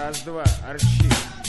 Раз, два, арчи.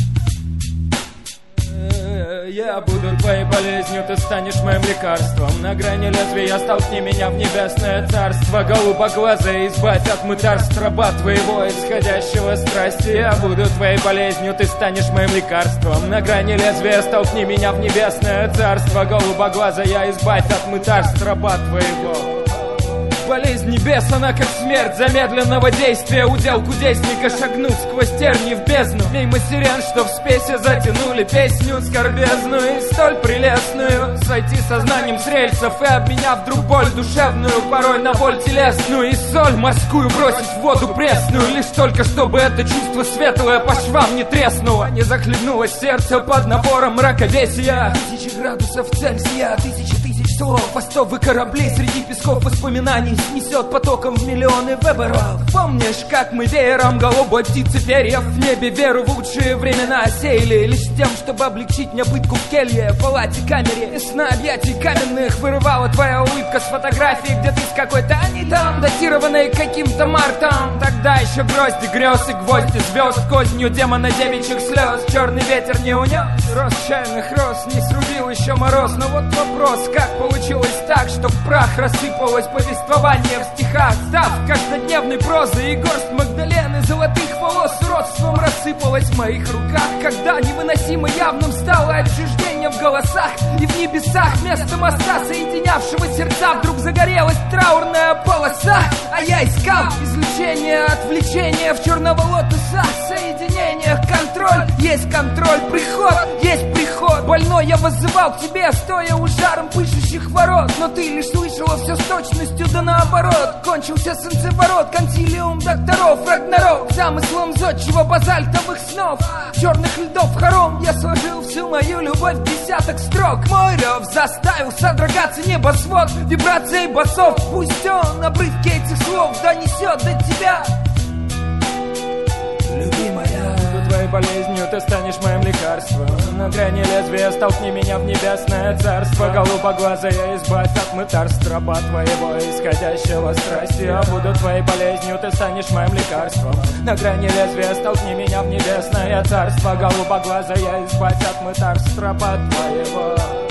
Я буду твоей болезнью, ты станешь моим лекарством. На грани лезвия столкни меня в небесное царство. Голубоглазая, избавь от мытарств раба твоего, исходящего страсти. Я буду твоей болезнью, ты станешь моим лекарством. На грани лезвия столкни меня в небесное царство. Голубоглазая, избавь от мытарств раба твоего. Болезнь небес, она как смерть замедленного действия. Удел кудесника шагнуть сквозь терни в бездну. Мимо сирен, что в спесе затянули песню скорбезную и столь прелестную. Сойти сознанием с рельсов и обменяв вдруг боль душевную, порой на боль телесную, и соль морскую бросить в воду пресную. Лишь только чтобы это чувство светлое по швам не треснуло, не захлебнулось сердце под напором мраковесия. 1000 градусов Цельсия, тысяч слов, постовы корабли среди песков воспоминаний снесет потоком в миллионы веберов. Помнишь, как мы веером голубой птицы перьев в небе веру в лучшие времена сеяли, лишь тем, чтобы облегчить мне пытку в келье, в палате, камере. Из сна объятий каменных вырывала твоя улыбка с фотографии, где ты с какой-то они там, датированной каким-то мартом. Тогда еще грозди грез и гвозди звезд, кознью демона девичьих слез. Черный ветер не унес рост чайных роз, не срубил еще мороз. Но вот вопрос, как получилось так, что в прах рассыпалось повествование в стихах, став каждодневной прозой, и горсть Магдалены золотых волос уродством рассыпалась в моих руках. Когда невыносимо явным стало отчуждение в голосах, и в небесах вместо моста, соединявшего сердца, вдруг загорелась траурная полоса. А я искал излучение, отвлечение в черного лотоса, соединениях контроль, есть контроль, приход, есть приход. Больной я воззывал к тебе, стоя у жаром пышущих ворот, но ты лишь слышала все с точностью да наоборот. Кончился солнцеворот, консилиум докторов, Рагнарок, замыслом зодчего базальтовых снов, черных льдов хором. Я сложил всю мою любовь в десяток строк. Мой рев заставил содрогаться небосвод вибрацией басов. Пусть он обрывки этих слов донесет до тебя, любимая. Буду твоей болезнью, ты станешь моим лекарством. На грани лезвия столкни меня в небесное царство. Голубоглазая, избавь от мытарств раба твоего, исходящего страсти. Я буду твоей болезнью, ты станешь моим лекарством. На грани лезвия столкни меня в небесное царство. Голубоглазая, избавь от мытарств раба твоего.